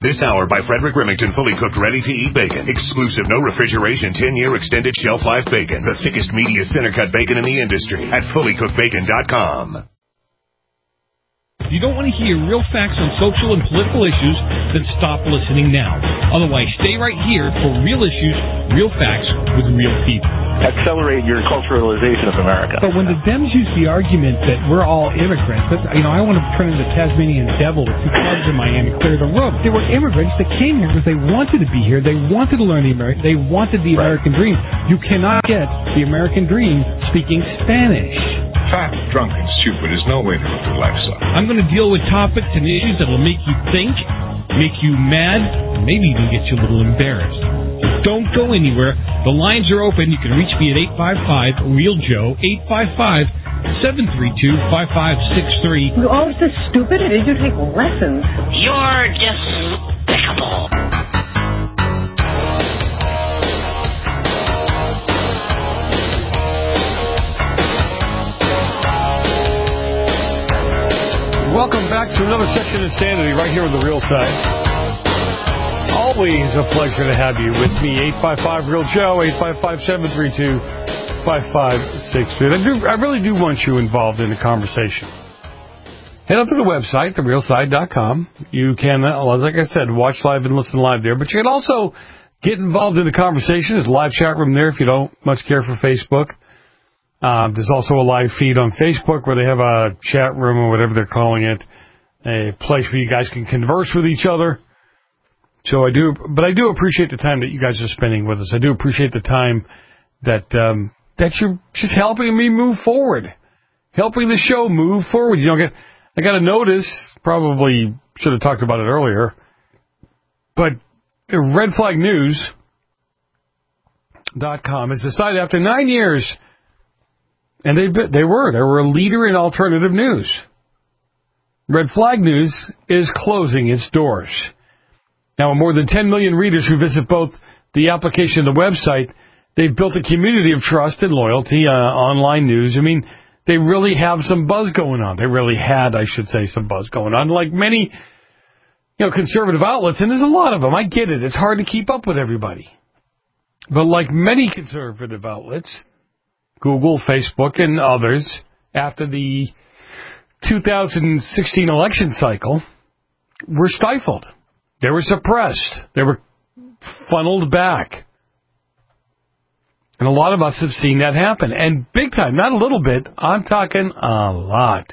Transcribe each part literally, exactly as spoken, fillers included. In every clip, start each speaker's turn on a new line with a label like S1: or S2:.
S1: This hour by Frederick Remington, fully cooked, ready-to-eat bacon. Exclusive, no refrigeration, ten-year extended shelf life bacon. The thickest, meatiest center-cut bacon in the industry at fully cooked bacon dot com.
S2: If you don't want to hear real facts on social and political issues, then stop listening now. Otherwise, stay right here for real issues, real facts with real people.
S3: Accelerate your culturalization of America.
S4: But when the Dems use the argument that we're all immigrants, that, you know, I want to turn into Tasmanian devil with two clubs in Miami, clear the room. They were immigrants that came here because they wanted to be here. They wanted to learn the American. They wanted the American dream. You cannot get the American dream speaking Spanish.
S5: Fat, drunk, and stupid is no way to live your life, son.
S2: I'm going to deal with topics and issues that will make you think, make you mad, and maybe even get you a little embarrassed. So don't go anywhere. The lines are open. You can reach me at eight five five, real joe, eight five five, seven three two, five five six three.
S6: You're always so stupid. Did you take lessons?
S7: You're despicable.
S8: Welcome back to another section of Insanity right here on The Real Side. Always a pleasure to have you with me. eight five five, real joe, eight five five, seven three two, five five six three. I, do, I really do want you involved in the conversation. Head up to the website, the real side dot com. You can, like I said, watch live and listen live there. But you can also get involved in the conversation. There's a live chat room there if you don't much care for Facebook. Uh, there's also a live feed on Facebook where they have a chat room or whatever they're calling it, a place where you guys can converse with each other. So I do, but I do appreciate the time that you guys are spending with us. I do appreciate the time that um, that you're just helping me move forward, helping the show move forward. You know, get, I got a notice. Probably should have talked about it earlier, but red flag news dot com has decided after nine years. And they they were. They were a leader in alternative news. Red Flag News is closing its doors. Now, with more than ten million readers who visit both the application and the website, they've built a community of trust and loyalty, uh, online news. I mean, they really have some buzz going on. They really had, I should say, some buzz going on. Like many, you know, conservative outlets, and there's a lot of them. I get it. It's hard to keep up with everybody. But like many conservative outlets, Google, Facebook, and others, after the two thousand sixteen election cycle, were stifled. They were suppressed. They were funneled back. And a lot of us have seen that happen. And big time, not a little bit. I'm talking a lot.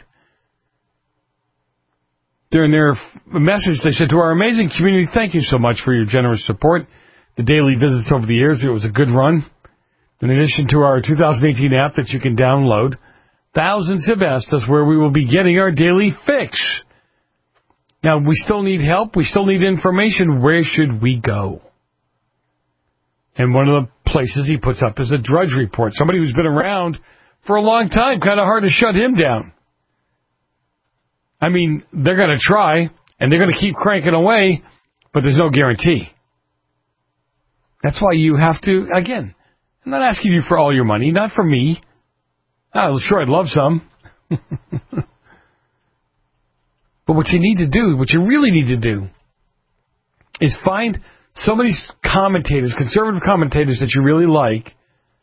S8: During their message, they said, to our amazing community, thank you so much for your generous support. The daily visits over the years, it was a good run. In addition to our two thousand eighteen app that you can download, thousands have asked us where we will be getting our daily fix. Now, we still need help. We still need information. Where should we go? And one of the places he puts up is a Drudge Report. Somebody who's been around for a long time. Kind of hard to shut him down. I mean, they're going to try, and they're going to keep cranking away, but there's no guarantee. That's why you have to, again, I'm not asking you for all your money, not for me. Oh, sure, I'd love some. But what you need to do, what you really need to do, is find some of these commentators, conservative commentators that you really like,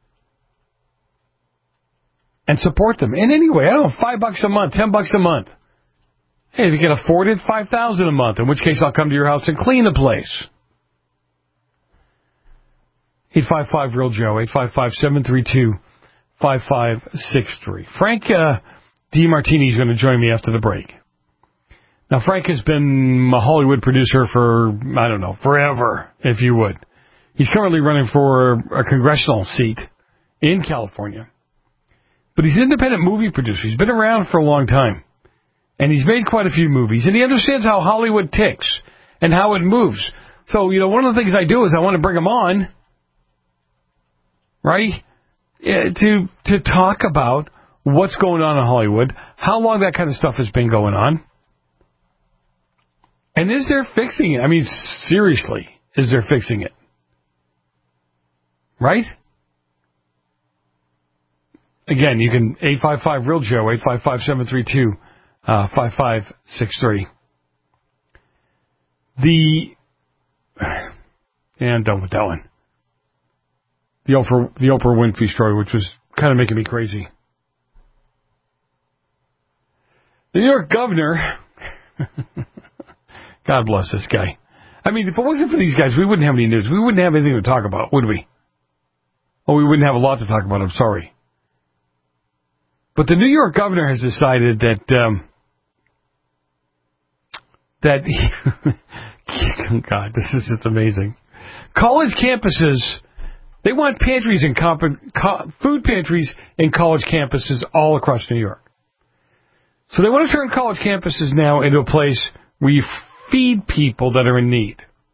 S8: and support them in any way. I don't know, five bucks a month, ten bucks a month. Hey, if you can afford it, five thousand a month, in which case I'll come to your house and clean the place. eight five five, real joe, eight five five, seven three two, five five six three. Frank uh, DiMartini is going to join me after the break. Now, Frank has been a Hollywood producer for, I don't know, forever, if you would. He's currently running for a congressional seat in California. But he's an independent movie producer. He's been around for a long time. And he's made quite a few movies. And he understands how Hollywood ticks and how it moves. So, you know, one of the things I do is I want to bring him on, right, to to talk about what's going on in Hollywood, how long that kind of stuff has been going on, and is there fixing it? I mean, seriously, is there fixing it? Right? Again, you can eight five five, real joe, eight five five, seven three two, five five six three. The Yeah, I'm done with that one. The Oprah, the Oprah Winfrey story, which was kind of making me crazy. The New York governor, God bless this guy. I mean, if it wasn't for these guys, we wouldn't have any news. We wouldn't have anything to talk about, would we? Oh, we wouldn't have a lot to talk about, I'm sorry. But the New York governor has decided that, um, that, God, this is just amazing. College campuses, they want pantries and comp- co- food pantries in college campuses all across New York. So they want to turn college campuses now into a place where you feed people that are in need.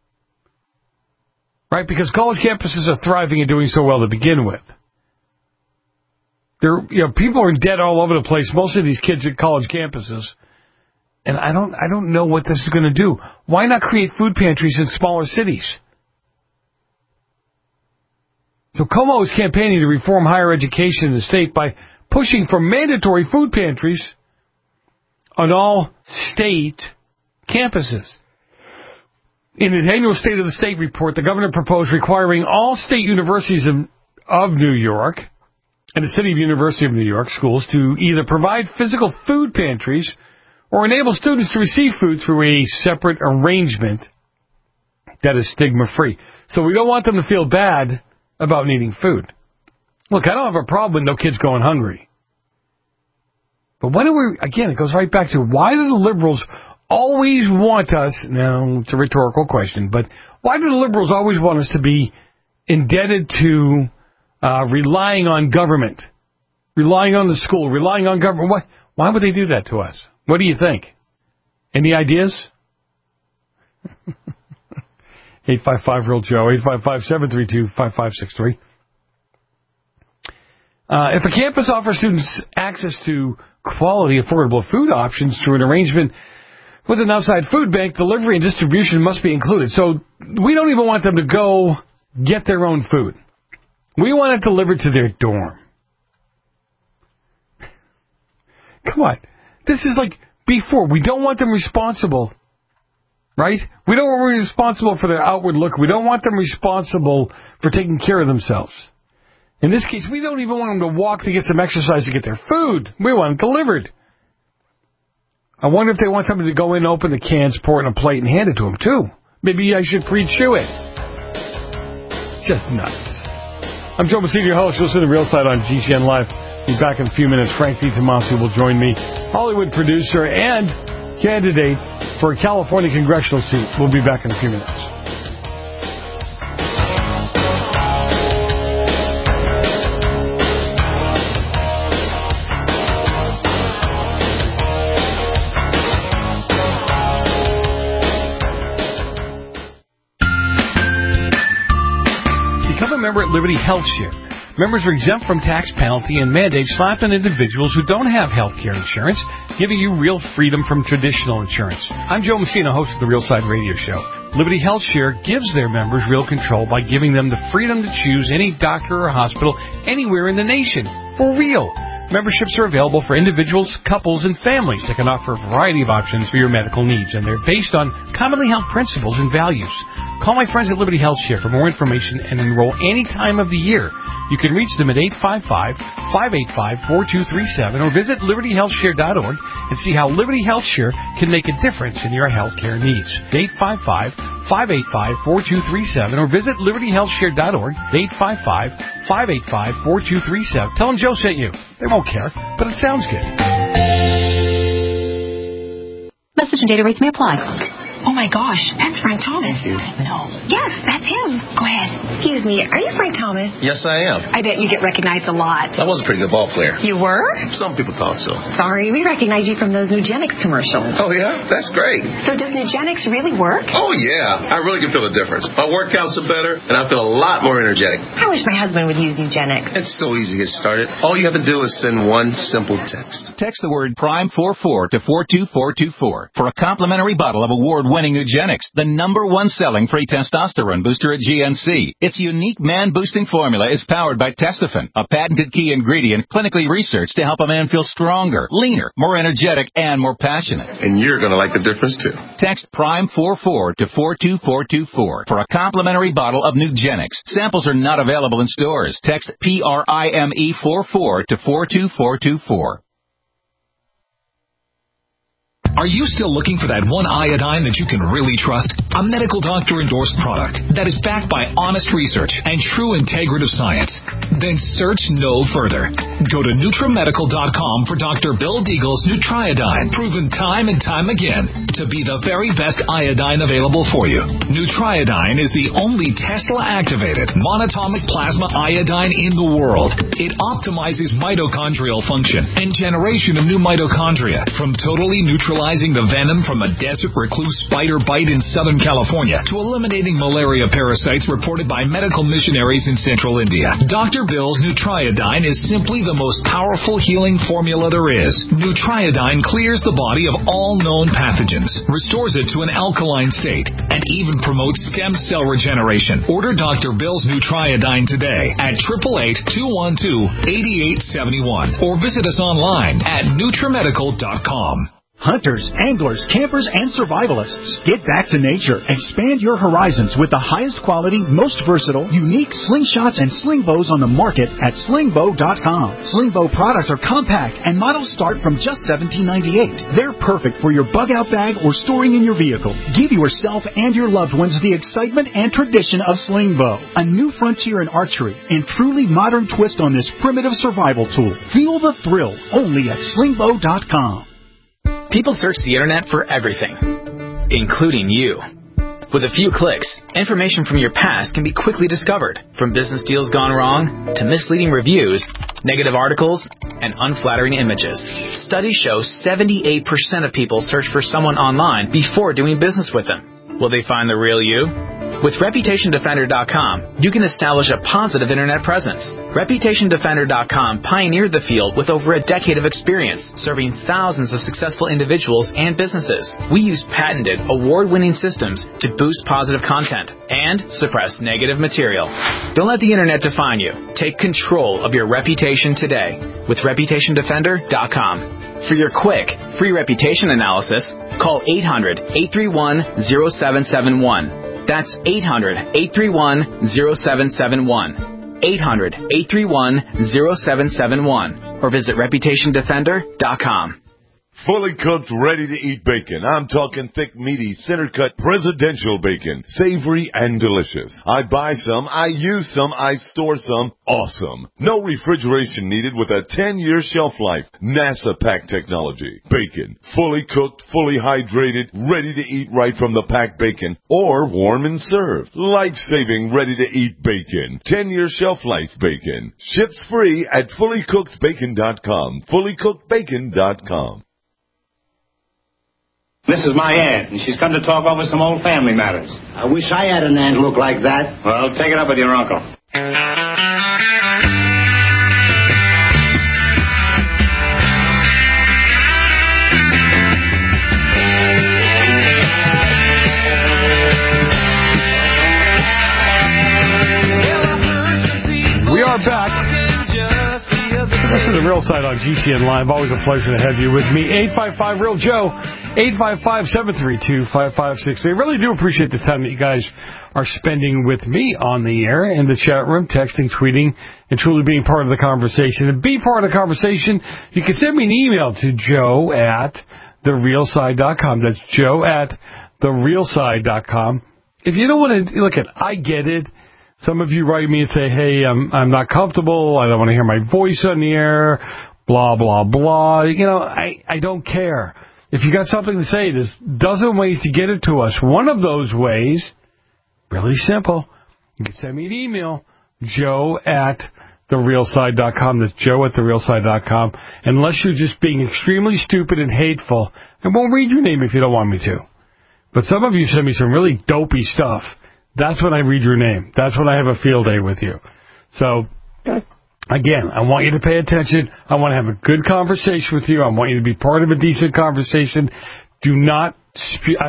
S8: Right? Because college campuses are thriving and doing so well to begin with. There, you know, people are in debt all over the place, most of these kids at college campuses. And I don't I don't know what this is going to do. Why not create food pantries in smaller cities? So Cuomo is campaigning to reform higher education in the state by pushing for mandatory food pantries on all state campuses. In his annual State of the State report, the governor proposed requiring all state universities of, of New York and the City of University of New York schools to either provide physical food pantries or enable students to receive food through a separate arrangement that is stigma-free. So we don't want them to feel bad about needing food. Look, I don't have a problem with no kids going hungry. But when do we, again, it goes right back to why do the liberals always want us, now it's a rhetorical question, but why do the liberals always want us to be indebted to uh, relying on government, relying on the school, relying on government? Why, why would they do that to us? What do you think? Any ideas? eight five five real Joe, eight five five, seven three two, five five six three. Uh, if a campus offers students access to quality, affordable food options through an arrangement with an outside food bank, delivery and distribution must be included. So we don't even want them to go get their own food. We want it delivered to their dorm. Come on. This is like before. We don't want them responsible, right? We don't want them responsible for their outward look. We don't want them responsible for taking care of themselves. In this case, we don't even want them to walk to get some exercise to get their food. We want it delivered. I wonder if they want somebody to go in, open the cans, pour it in a plate, and hand it to them, too. Maybe I should pre-chew it. Just nuts. I'm Joe Messina, your host. Listen to Real Side on G C N Live. Be back in a few minutes. Frank DiTommaso will join me, Hollywood producer and candidate for a California congressional seat. We'll be back in a few minutes. Become a member at Liberty Health Share. Members are exempt from tax penalty and mandates slapped on individuals who don't have health care insurance, giving you real freedom from traditional insurance. I'm Joe Messina, host of the Real Side Radio Show. Liberty Health Share gives their members real control by giving them the freedom to choose any doctor or hospital anywhere in the nation. For real. Memberships are available for individuals, couples, and families that can offer a variety of options for your medical needs, and they're based on commonly held principles and values. Call my friends at Liberty Health Share for more information and enroll any time of the year. You can reach them at eight five five, five eight five, four two three seven or visit liberty health share dot org and see how Liberty Health Share can make a difference in your health care needs. eight five five, five eight five, four two three seven or visit liberty health share dot org. eight five five, five eight five, four two three seven. Tell them Joe sent you. They won't care, but it sounds good.
S9: Message and data rates may apply.
S10: Oh, my gosh, that's Frank Thomas.
S9: No.
S10: Yes, that's him. Go ahead. Excuse me, are you Frank Thomas?
S11: Yes, I am.
S10: I bet you get recognized a lot.
S11: I was a pretty good ball player.
S10: You were?
S11: Some people thought so.
S10: Sorry, we recognize you from those Nugenix commercials.
S11: Oh, yeah? That's great.
S10: So does Nugenix really work?
S11: Oh, yeah. I really can feel the difference. My workouts are better, and I feel a lot more energetic.
S10: I wish my husband would use Nugenix.
S11: It's so easy to get started. All you have to do is send one simple text.
S12: Text the word Prime four four to four two four two four for a complimentary bottle of award-winning award-winning Nugenix, the number one selling free testosterone booster at G N C. Its unique man-boosting formula is powered by Testofen, a patented key ingredient clinically researched to help a man feel stronger, leaner, more energetic, and more passionate.
S11: And you're going to like the difference, too.
S12: Text Prime forty-four to four two four two four for a complimentary bottle of Nugenix. Samples are not available in stores. Text P R I M E forty-four to four two four two four.
S13: Are you still looking for that one iodine that you can really trust? A medical doctor-endorsed product that is backed by honest research and true integrative science? Then search no further. Go to Nutramedical dot com for Doctor Bill Deagle's Nutriodine, proven time and time again to be the very best iodine available for you. Nutriodine is the only Tesla-activated monatomic plasma iodine in the world. It optimizes mitochondrial function and generation of new mitochondria from totally neutralizing the venom from a desert recluse spider bite in Southern California to eliminating malaria parasites reported by medical missionaries in central India. Doctor Bill's Nutriodine is simply the most powerful healing formula there is. Nutriodine clears the body of all known pathogens, restores it to an alkaline state, and even promotes stem cell regeneration. Order Doctor Bill's Nutriodine today at eight eight eight, two one two, eight eight seven one or visit us online at Nutramedical dot com.
S14: Hunters, anglers, campers, and survivalists, get back to nature. Expand your horizons with the highest quality, most versatile, unique slingshots and sling bows on the market at sling bow dot com. Sling bow products are compact and models start from just seventeen ninety-eight. They're perfect for your bug-out bag or storing in your vehicle. Give yourself and your loved ones the excitement and tradition of sling bow, a new frontier in archery and truly modern twist on this primitive survival tool. Feel the thrill only at sling bow dot com.
S15: People search the internet for everything, including you. With a few clicks, information from your past can be quickly discovered, from business deals gone wrong to misleading reviews, negative articles, and unflattering images. Studies show seventy-eight percent of people search for someone online before doing business with them. Will they find the real you? With Reputation Defender dot com, you can establish a positive internet presence. Reputation Defender dot com pioneered the field with over a decade of experience, serving thousands of successful individuals and businesses. We use patented, award-winning systems to boost positive content and suppress negative material. Don't let the internet define you. Take control of your reputation today with Reputation Defender dot com. For your quick, free reputation analysis, call eight hundred, eight three one, zero seven seven one. That's eight hundred, eight three one, zero seven seven one. eight hundred, eight three one, zero seven seven one. Or visit Reputation Defender dot com.
S16: Fully cooked, ready-to-eat bacon. I'm talking thick, meaty, center-cut presidential bacon. Savory and delicious. I buy some, I use some, I store some. Awesome. No refrigeration needed with a ten-year shelf life. NASA pack technology. Bacon. Fully cooked, fully hydrated, ready to eat right from the packed bacon. Or warm and served. Life-saving, ready-to-eat bacon. ten-year shelf life bacon. Ships free at fully cooked bacon dot com. fully cooked bacon dot com.
S17: This is my aunt, and she's come to talk over some old family matters.
S18: I wish I had an aunt look like that.
S17: Well, take it up with your uncle.
S8: We are back. This is the Real Side on G C N Live. Always a pleasure to have you with me. eight five five real Joe, eight five five, seven three two, five five six three. I really do appreciate the time that you guys are spending with me on the air, in the chat room, texting, tweeting, and truly being part of the conversation. And be part of the conversation, you can send me an email to joe at the real side dot com. That's joe at the real side dot com. If you don't want to, look at, I get it. Some of you write me and say, hey, I'm I'm not comfortable. I don't want to hear my voice on the air, blah, blah, blah. You know, I, I don't care. If you got something to say, there's a dozen ways to get it to us. One of those ways, really simple. You can send me an email, joe at the real side dot com. That's joe at the real side dot com. Unless you're just being extremely stupid and hateful, I won't read your name if you don't want me to. But some of you send me some really dopey stuff. That's when I read your name. That's when I have a field day with you. So, again, I want you to pay attention. I want to have a good conversation with you. I want you to be part of a decent conversation. Do not... Spe- I've,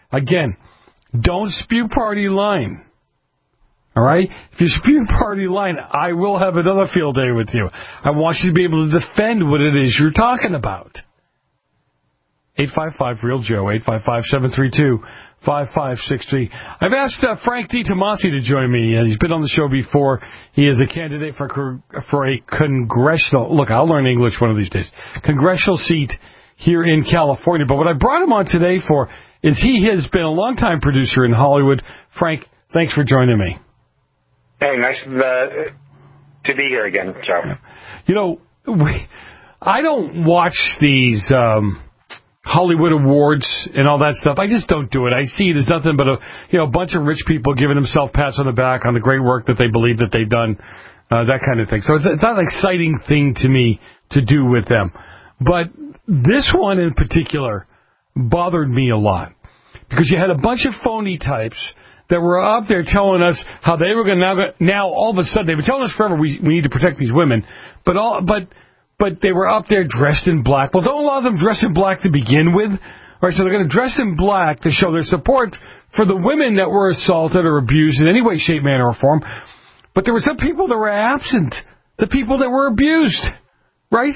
S8: Again, don't spew party line. All right? If you spew party line, I will have another field day with you. I want you to be able to defend what it is you're talking about. eight five five, real Joe, eight five five, seven three two, five five six three. I've asked uh, Frank DiTomasi to join me. Uh, he's been on the show before. He is a candidate for for a congressional, look, I'll learn English one of these days, congressional seat here in California. But what I brought him on today for is he has been a longtime producer in Hollywood. Frank, thanks for joining me.
S3: Hey, nice uh, to be here again, Joe.
S8: You know, we, I don't watch these um, Hollywood awards and all that stuff. I just don't do it. I see there's nothing but a you know a bunch of rich people giving themselves pats on the back on the great work that they believe that they've done, uh, that kind of thing. So it's, it's not an exciting thing to me to do with them. But this one in particular bothered me a lot because you had a bunch of phony types that were up there telling us how they were going to now, now all of a sudden, they've been telling us forever we, we need to protect these women, but all, but, but they were up there dressed in black. Well, don't allow them dress in black to begin with. All right, so they're going to dress in black to show their support for the women that were assaulted or abused in any way, shape, manner, or form. But there were some people that were absent, the people that were abused, right?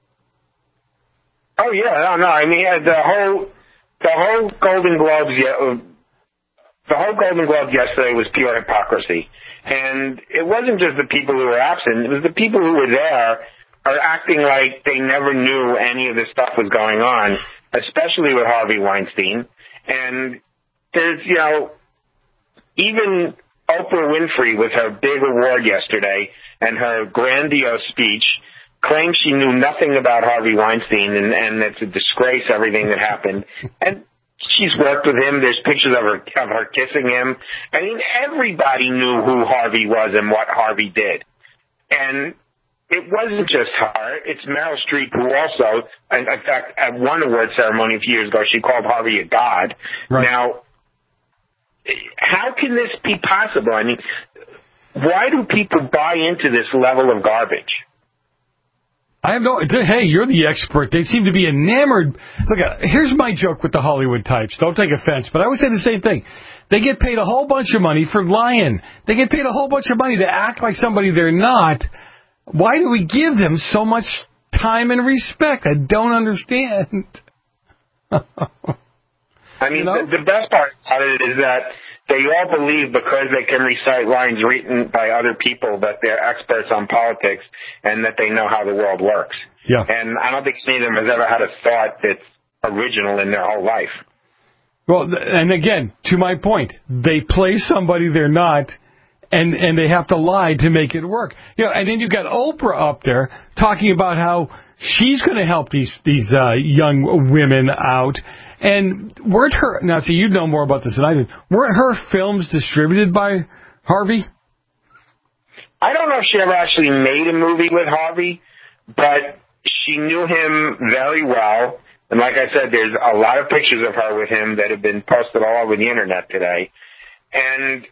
S3: Oh yeah, no, no. I mean, the whole, the whole Golden Globes, yeah. The whole Golden Globe yesterday was pure hypocrisy. And it wasn't just the people who were absent. It was the people who were there are acting like they never knew any of this stuff was going on, especially with Harvey Weinstein. And there's, you know, even Oprah Winfrey with her big award yesterday and her grandiose speech claimed she knew nothing about Harvey Weinstein and, and it's a disgrace, everything that happened. And she's worked with him. There's pictures of her of her kissing him. I mean, everybody knew who Harvey was and what Harvey did. And it wasn't just her. It's Meryl Streep, who also, in fact, at one award ceremony a few years ago, she called Harvey a god. Right. Now, how can this be possible? I mean, why do people buy into this level of garbage?
S8: I have no. Hey, you're the expert. They seem to be enamored. Look, here's my joke with the Hollywood types. Don't take offense, but I always say the same thing. They get paid a whole bunch of money for lying. They get paid a whole bunch of money to act like somebody they're not. Why do we give them so much time and respect? I don't understand.
S3: I mean, you know? the, the best part about it is that they all believe because they can recite lines written by other people that they're experts on politics and that they know how the world works.
S8: Yeah.
S3: And I don't think any of them has ever had a thought that's original in their whole life.
S8: Well, and again, to my point, they play somebody they're not, and, and they have to lie to make it work. You know, and then you've got Oprah up there talking about how she's going to help these, these uh, young women out. And weren't her, now see, you know more about this than I did, weren't her films distributed by Harvey?
S3: I don't know if she ever actually made a movie with Harvey, but she knew him very well. And like I said, there's a lot of pictures of her with him that have been posted all over the internet today. And,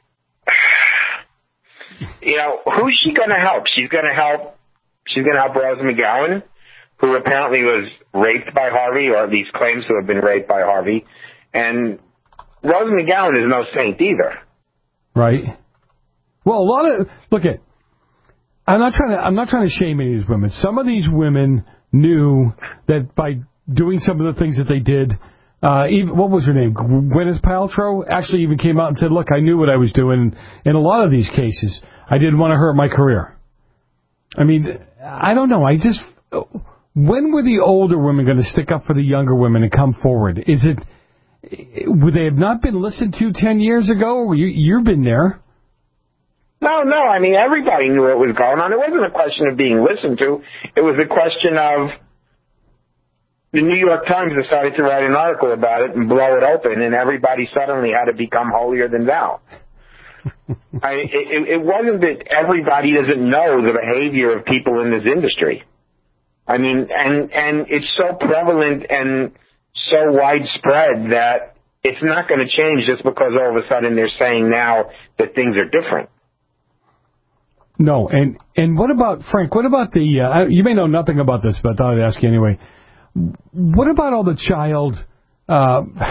S3: you know, who's she going to help? She's going to help, she's going to help Rose McGowan, who apparently was raped by Harvey, or at least claims to have been raped by Harvey. And Rose McGowan is no saint either.
S8: Right. Well, a lot of, look at, I'm not trying to, I'm not trying to shame any of these women. Some of these women knew that by doing some of the things that they did, uh, even, what was her name? Gwyneth Paltrow actually even came out and said, look, I knew what I was doing. In a lot of these cases, I didn't want to hurt my career. I mean, I don't know. I just, when were the older women going to stick up for the younger women and come forward? Is it, would they have not been listened to ten years ago? You, you've been there.
S3: No, no. I mean, everybody knew what was going on. It wasn't a question of being listened to. It was a question of the New York Times decided to write an article about it and blow it open, and everybody suddenly had to become holier than thou. I, it, it wasn't that everybody doesn't know the behavior of people in this industry. I mean, and and it's so prevalent and so widespread that it's not going to change just because all of a sudden they're saying now that things are different.
S8: No, and and what about, Frank, what about the, uh, you may know nothing about this, but I thought I'd ask you anyway. What about all the child, uh,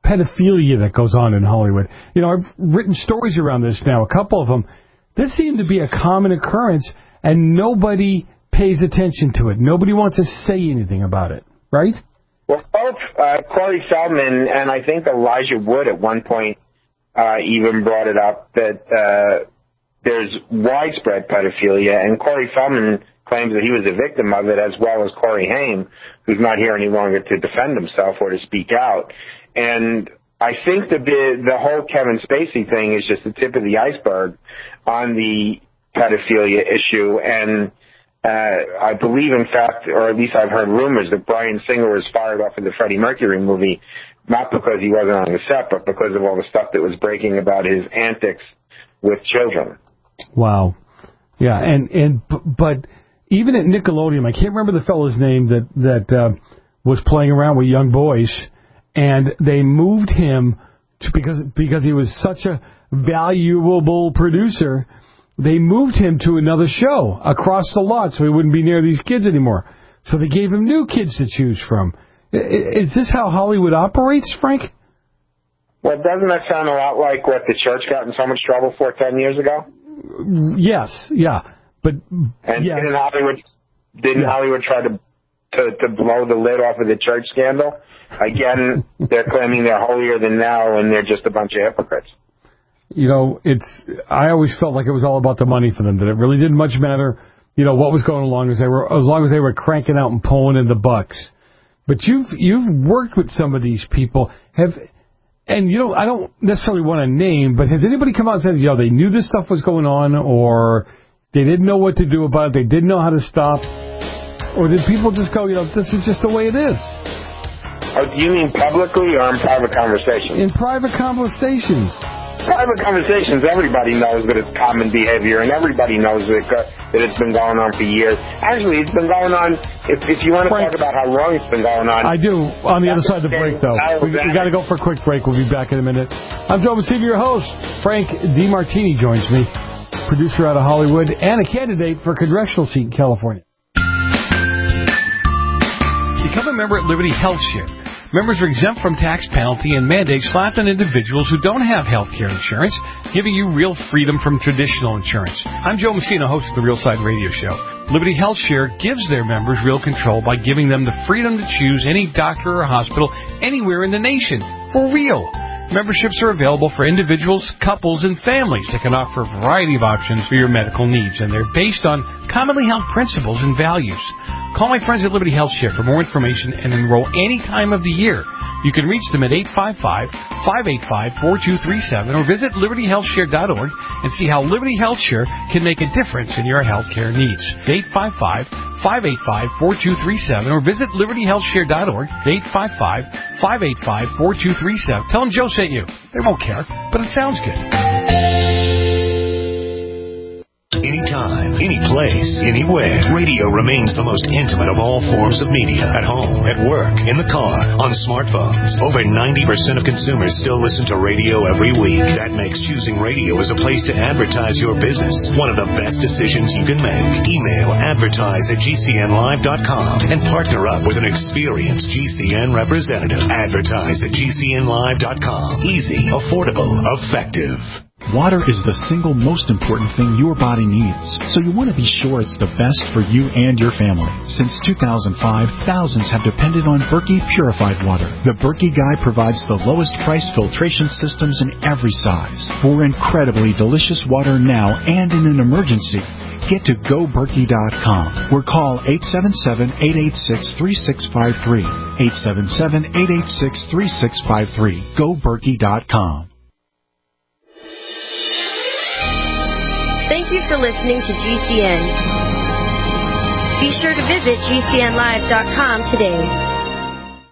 S8: pedophilia that goes on in Hollywood. You know, I've written stories around this now, a couple of them. This seemed to be a common occurrence, and nobody pays attention to it. Nobody wants to say anything about it, right?
S3: Well, both uh, Corey Feldman and I think Elijah Wood at one point uh, even brought it up that uh, there's widespread pedophilia, and Corey Feldman claims that he was a victim of it, as well as Corey Haim, who's not here any longer to defend himself or to speak out. And I think the the whole Kevin Spacey thing is just the tip of the iceberg on the pedophilia issue. And uh, I believe, in fact, or at least I've heard rumors that Bryan Singer was fired off of the Freddie Mercury movie, not because he wasn't on the set, but because of all the stuff that was breaking about his antics with children.
S8: Wow. Yeah, and, and but even at Nickelodeon, I can't remember the fellow's name that, that uh, was playing around with young boys, and they moved him to, because because he was such a valuable producer, they moved him to another show across the lot so he wouldn't be near these kids anymore. So they gave him new kids to choose from. Is this how Hollywood operates, Frank?
S3: Well, doesn't that sound a lot like what the church got in so much trouble for ten years ago?
S8: Yes, yeah. But
S3: and
S8: yes.
S3: didn't Hollywood didn't yeah. Hollywood try to, to to blow the lid off of the church scandal? Again, they're claiming they're holier than thou, and they're just a bunch of hypocrites.
S8: You know, it's. I always felt like it was all about the money for them. That it really didn't much matter. You know what was going along as they were, as long as they were cranking out and pulling in the bucks. But you've you've worked with some of these people. Have and you know I don't necessarily want to name, but has anybody come out and said, you know, they knew this stuff was going on, or they didn't know what to do about it, they didn't know how to stop, or did people just go, you know, this is just the way it is?
S3: Oh, do you mean publicly or in private conversations?
S8: In private conversations.
S3: Private conversations, everybody knows that it's common behavior, and everybody knows that, uh, that it's been going on for years. Actually, it's been going on, if, if you want to Frank, talk about how long it's been going on.
S8: I do, on the other side of the break, though. We, we got to go for a quick break. We'll be back in a minute. I'm Joe Messina, your host. Frank DeMartini joins me, producer out of Hollywood, and a candidate for a congressional seat in California. Become a member at Liberty Health Share. Members are exempt from tax penalty and mandates slapped on individuals who don't have health care insurance, giving you real freedom from traditional insurance. I'm Joe Messina, host of the Real Side Radio Show. Liberty Health Share gives their members real control by giving them the freedom to choose any doctor or hospital anywhere in the nation, for real. Memberships are available for individuals, couples, and families that can offer a variety of options for your medical needs, and they're based on commonly held principles and values. Call my friends at Liberty Health Share for more information and enroll any time of the year. You can reach them at eight five five, five eight five, four two three seven or visit liberty health share dot org and see how Liberty Health Share can make a difference in your health care needs. eight five five, five eight five, four two three seven or visit liberty health share dot org, eight five five, five eight five, four two three seven. Tell them Joe sent you. They won't care, but it sounds good.
S1: Anytime, any place, anywhere. Radio remains the most intimate of all forms of media. At home, at work, in the car, on smartphones. Over ninety percent of consumers still listen to radio every week. That makes choosing radio as a place to advertise your business one of the best decisions you can make. Email advertise at g c n live dot com and partner up with an experienced G C N representative. Advertise at g c n live dot com. Easy, affordable, effective.
S14: Water is the single most important thing your body needs, so you want to be sure it's the best for you and your family. Since two thousand five, thousands have depended on Berkey Purified Water. The Berkey Guy provides the lowest priced filtration systems in every size. For incredibly delicious water now and in an emergency, get to go berkey dot com or call eight seven seven, eight eight six, three six five three. eight seven seven, eight eight six, three six five three. go berkey dot com.
S19: Thank you for listening to G C N. Be sure to visit g c n live dot com today.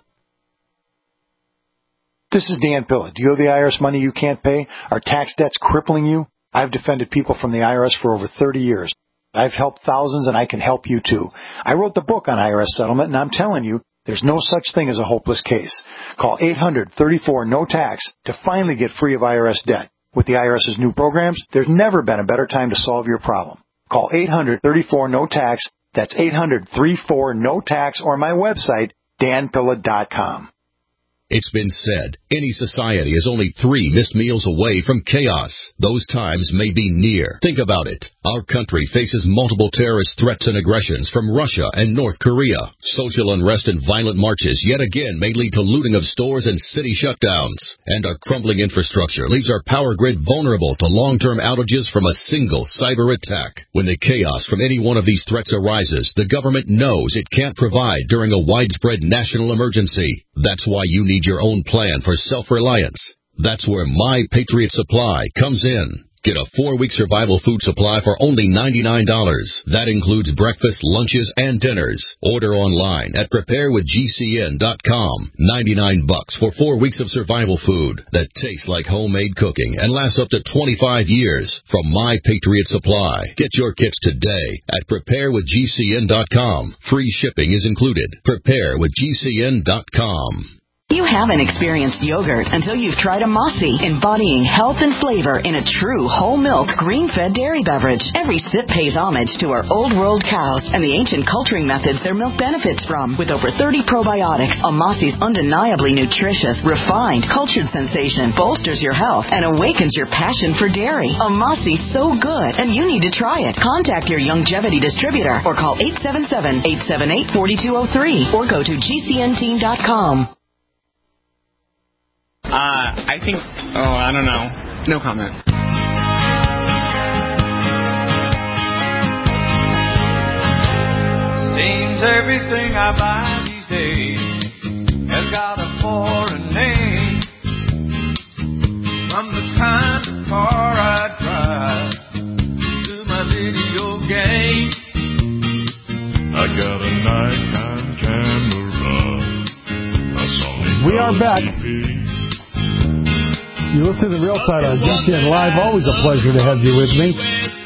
S20: This is Dan Pilla. Do you owe the I R S money you can't pay? Are tax debts crippling you? I've defended people from the I R S for over thirty years. I've helped thousands, and I can help you too. I wrote the book on I R S settlement, and I'm telling you, there's no such thing as a hopeless case. Call eight hundred, thirty-four, no tax to finally get free of I R S debt. With the IRS's new programs, there's never been a better time to solve your problem. Call eight hundred, thirty-four, no tax. That's eight hundred, thirty-four, no tax, or my website, dan pilla dot com.
S21: It's been said, any society is only three missed meals away from chaos. Those times may be near. Think about it. Our country faces multiple terrorist threats and aggressions from Russia and North Korea. Social unrest and violent marches yet again may lead to looting of stores and city shutdowns. And our crumbling infrastructure leaves our power grid vulnerable to long-term outages from a single cyber attack. When the chaos from any one of these threats arises, the government knows it can't provide during a widespread national emergency. That's why you need your own plan for self-reliance. That's where My Patriot Supply comes in. Get a four-week survival food supply for only ninety-nine dollars. That includes breakfast, lunches, and dinners. Order online at prepare with G C N dot com. ninety-nine bucks for four weeks of survival food that tastes like homemade cooking and lasts up to twenty-five years from My Patriot Supply. Get your kits today at prepare with G C N dot com. Free shipping is included. prepare with G C N dot com.
S22: You haven't experienced yogurt until you've tried a Mossy, embodying health and flavor in a true whole milk, green-fed dairy beverage. Every sip pays homage to our old world cows and the ancient culturing methods their milk benefits from. With over thirty probiotics, a Mossy's undeniably nutritious, refined, cultured sensation bolsters your health and awakens your passion for dairy. A Mossy's so good, and you need to try it. Contact your Longevity distributor or call eight seven seven, eight seven eight, four two zero three or go to G C N team dot com.
S23: Uh, I think, oh, I don't know. No comment.
S24: Seems everything I buy these days has got a foreign name. From the kind of car I drive to my video game. I got a nighttime camera. A Sony.
S8: We are back. You listen to The Real Side on G C N Live. Always a pleasure to have you with me.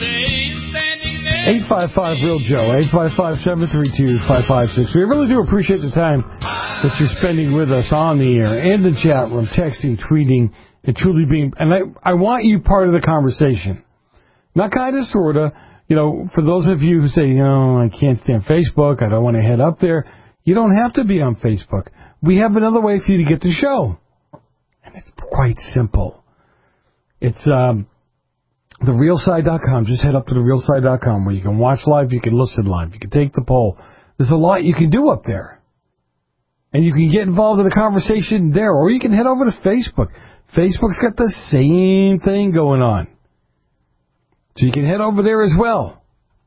S8: eight five five Real Joe, eight five five, seven three two, five five six three. We really do appreciate the time that you're spending with us on the air and the chat room, texting, tweeting, and truly being... And I, I want you part of the conversation. Not kind of, sort of. You know, for those of you who say, you know, I can't stand Facebook, I don't want to head up there, you don't have to be on Facebook. We have another way for you to get the show. It's quite simple. It's um, the real side dot com. Just head up to the real side dot com where you can watch live, you can listen live, you can take the poll. There's a lot you can do up there. And you can get involved in the conversation there. Or you can head over to Facebook. Facebook's got the same thing going on. So you can head over there as well.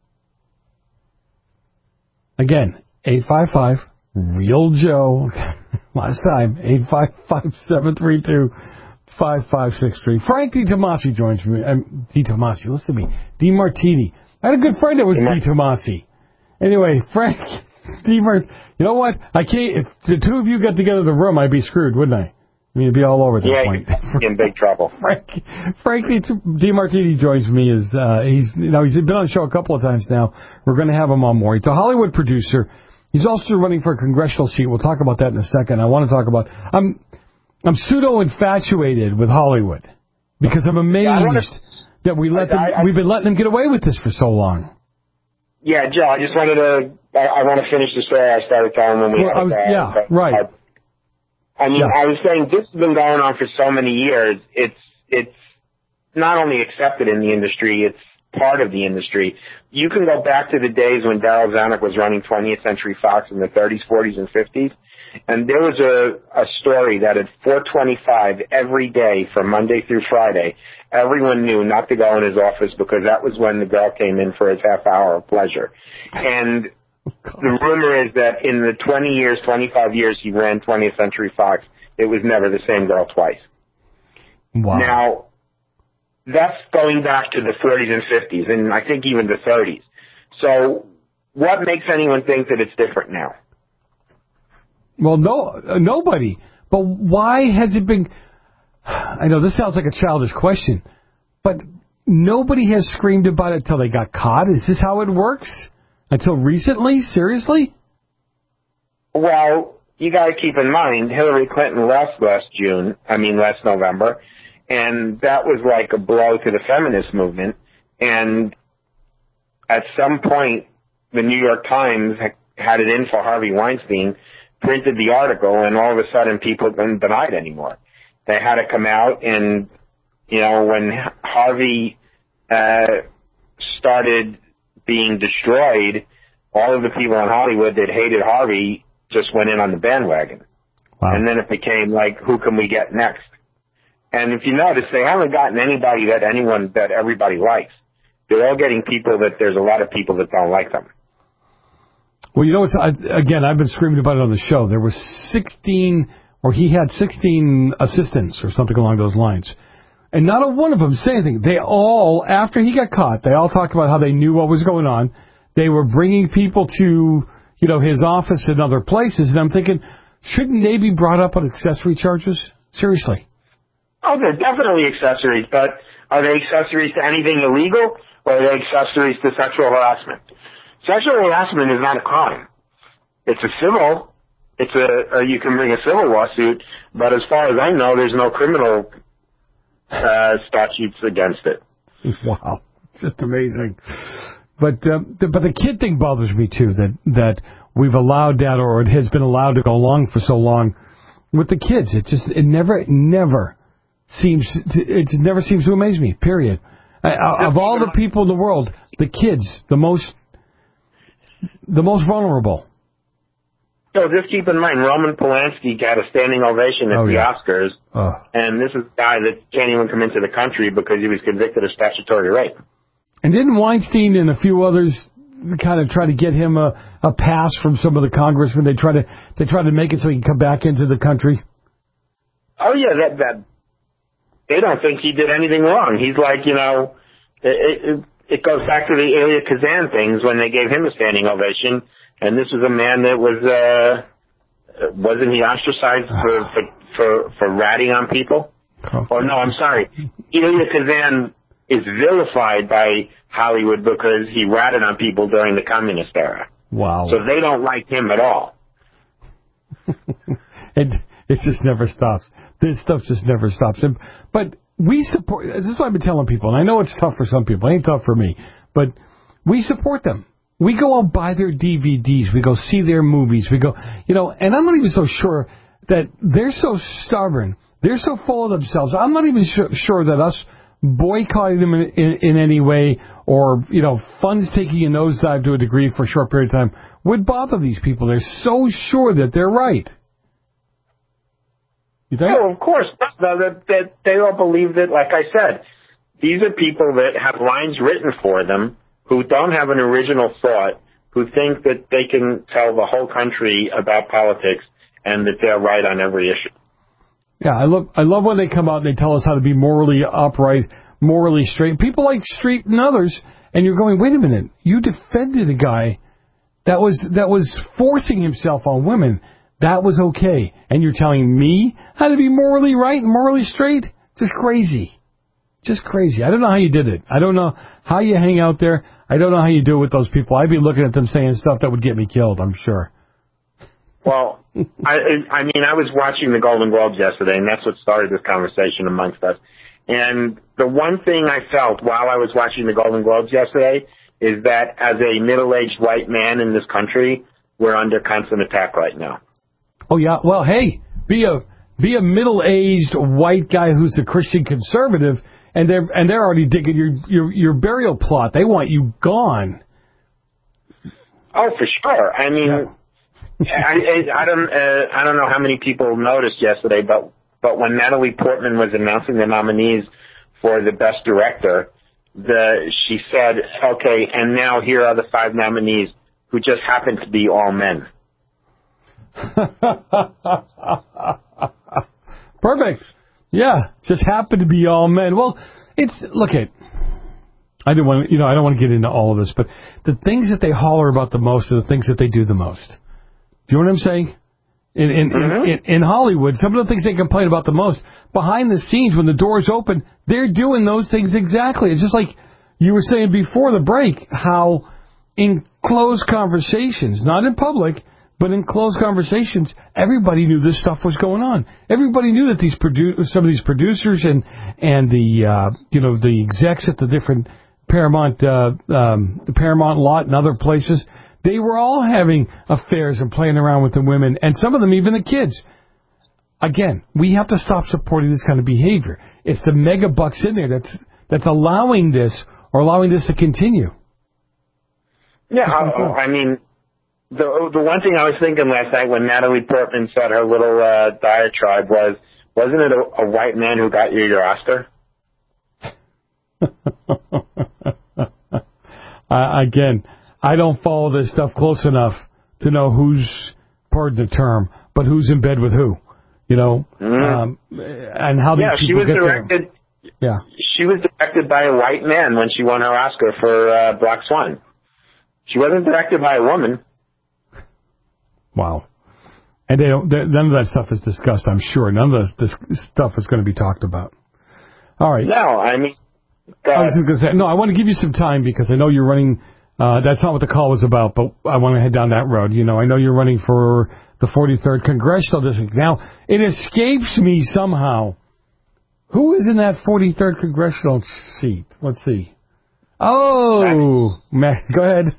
S8: Again, eight five five Real Joe. Last time, eight five five, seven three two, five five six three. Frank DiTomasi joins me. Um, DiTomasi, listen to me. DiMartini. I had a good friend that was DiTomasi. Anyway, Frank, DiMart. You know what? I can't. If the two of you got together in the room, I'd be screwed, wouldn't I? I mean, it'd be all over at that
S3: yeah,
S8: point.
S3: You're in big trouble.
S8: Frank, Frank DiMartini joins me. As uh, he's, you know, he's been on the show a couple of times now. We're going to have him on more. He's a Hollywood producer. He's also running for a congressional seat. We'll talk about that in a second. I want to talk about... I'm I'm pseudo-infatuated with Hollywood because I'm amazed yeah, wanna, that we let them, I, I, we've been letting them get away with this for so long.
S3: Yeah, Joe, I just wanted to... I, I want to finish the story I started telling when we
S8: well,
S3: had
S8: I was,
S3: uh,
S8: Yeah,
S3: but,
S8: right.
S3: I, I mean,
S8: yeah.
S3: I was saying this has been going on for so many years. It's It's not only accepted in the industry, it's part of the industry. You can go back to the days when Darryl Zanuck was running twentieth Century Fox in the thirties, forties, and fifties, and there was a, a story that at four twenty-five every day from Monday through Friday, everyone knew not to go in his office because that was when the girl came in for his half hour of pleasure. And the rumor is that in the twenty years, twenty-five years he ran twentieth Century Fox, it was never the same girl twice.
S8: Wow.
S3: Now, that's going back to the forties and fifties, and I think even the thirties. So what makes anyone think that it's different now?
S8: Well, no, uh, nobody. But why has it been... I know this sounds like a childish question, but nobody has screamed about it until they got caught. Is this how it works? Until recently? Seriously?
S3: Well, you got to keep in mind, Hillary Clinton lost last June, I mean last November, and that was like a blow to the feminist movement. And at some point, the New York Times had it in for Harvey Weinstein printed the article, and all of a sudden people couldn't deny it anymore. They had to come out, and, you know, when Harvey uh, started being destroyed, all of the people in Hollywood that hated Harvey just went in on the bandwagon. Wow. And then it became like, who can we get next? And if you notice, they haven't gotten anybody that anyone, that everybody likes. They're all getting people that there's a lot of people that don't like them.
S8: Well, you know, it's, I, again, I've been screaming about it on the show. There was sixteen, or he had sixteen assistants or something along those lines. And not a one of them said anything. They all, after he got caught, they all talked about how they knew what was going on. They were bringing people to, you know, his office and other places. And I'm thinking, shouldn't they be brought up on accessory charges? Seriously.
S3: Oh, they're definitely accessories, but are they accessories to anything illegal, or are they accessories to sexual harassment? Sexual harassment is not a crime. It's a civil. It's a, uh, you can bring a civil lawsuit, but as far as I know, there's no criminal uh, statutes against it.
S8: Wow, just amazing. But uh, the, but the kid thing bothers me too. That that we've allowed that, or it has been allowed to go along for so long with the kids. It just it never never seems to, it never seems to amaze me. Period. Uh, of all the people in the world, the kids, the most the most vulnerable.
S3: So just keep in mind, Roman Polanski got a standing ovation at
S8: oh,
S3: the
S8: yeah.
S3: Oscars,
S8: oh.
S3: and this is a guy that can't even come into the country because he was convicted of statutory rape.
S8: And didn't Weinstein and a few others kind of try to get him a, a pass from some of the congressmen? They try to they try to make it so he can come back into the country.
S3: Oh yeah, that that they don't think he did anything wrong. He's like, you know, it, it, it goes back to the Elia Kazan things when they gave him a standing ovation. And this is a man that was, uh, wasn't he ostracized for, for, for, for ratting on people? Oh. Or no, I'm sorry. Elia Kazan is vilified by Hollywood because he ratted on people during the communist era.
S8: Wow.
S3: So they don't like him at all.
S8: it, it just never stops. This stuff just never stops. And, but we support, this is what I've been telling people, and I know it's tough for some people. It ain't tough for me. But we support them. We go out buy their D V Ds. We go see their movies. We go, you know, and I'm not even so sure that they're so stubborn. They're so full of themselves. I'm not even sure, sure that us boycotting them in, in, in any way, or, you know, funds taking a nosedive to a degree for a short period of time would bother these people. They're so sure that they're right. You think?
S3: Oh, of course. That, that they all believe that, like I said, these are people that have lines written for them who don't have an original thought, who think that they can tell the whole country about politics and that they're right on every issue.
S8: Yeah, I love I love when they come out and they tell us how to be morally upright, morally straight. People like Streep and others, and you're going, wait a minute, you defended a guy that was that was forcing himself on women. That was okay. And you're telling me how to be morally right and morally straight? Just crazy. Just crazy. I don't know how you did it. I don't know how you hang out there. I don't know how you do it with those people. I'd be looking at them saying stuff that would get me killed, I'm sure.
S3: Well, I, I mean, I was watching the Golden Globes yesterday, and that's what started this conversation amongst us. And the one thing I felt while I was watching the Golden Globes yesterday is that as a middle-aged white man in this country, we're under constant attack right now.
S8: Oh, yeah. Well, hey, be a be a middle-aged white guy who's a Christian conservative, and they're and they're already digging your your, your burial plot. They want you gone.
S3: Oh, for sure. I mean, yeah. I, I, I don't uh, I don't know how many people noticed yesterday, but but when Natalie Portman was announcing the nominees for the Best Director, the she said, "Okay, and now here are the five nominees who just happen to be all men."
S8: Perfect. Yeah, just happen to be all men. Well, it's look at. I don't want to, you know, I don't want to get into all of this, but the things that they holler about the most are the things that they do the most. Do you know what I'm saying? In in, mm-hmm. in in Hollywood, some of the things they complain about the most behind the scenes when the doors open, they're doing those things exactly. It's just like you were saying before the break, how in closed conversations, not in public, but in closed conversations, everybody knew this stuff was going on. Everybody knew that these produ- some of these producers and and the uh, you know the execs at the different Paramount uh, um, the Paramount lot and other places, They were all having affairs and playing around with the women, and some of them even the kids. Again, we have to stop supporting this kind of behavior. It's the mega bucks in there that's that's allowing this or allowing this to continue.
S3: Yeah, I, I mean, the the one thing I was thinking last night when Natalie Portman said her little uh, diatribe was, wasn't it a, a white man who got you your Oscar?
S8: uh, again, I don't follow this stuff close enough to know who's, pardon the term, but who's in bed with who, you know, mm-hmm. um, and how these
S3: yeah,
S8: people
S3: she was
S8: get
S3: directed.
S8: There. Yeah,
S3: she was directed by a white man when she won her Oscar for uh, Black Swan. She wasn't directed by a woman.
S8: Wow. And they don't, none of that stuff is discussed, I'm sure. None of this, this stuff is going to be talked about. All right.
S3: No, I mean... Uh,
S8: I was just going to say, no, I want to give you some time because I know you're running... Uh, that's not what the call was about, but I want to head down that road. You know, I know you're running for the forty-third Congressional District. Now, it escapes me somehow. Who is in that forty-third Congressional seat? Let's see. Oh, Matt, go ahead.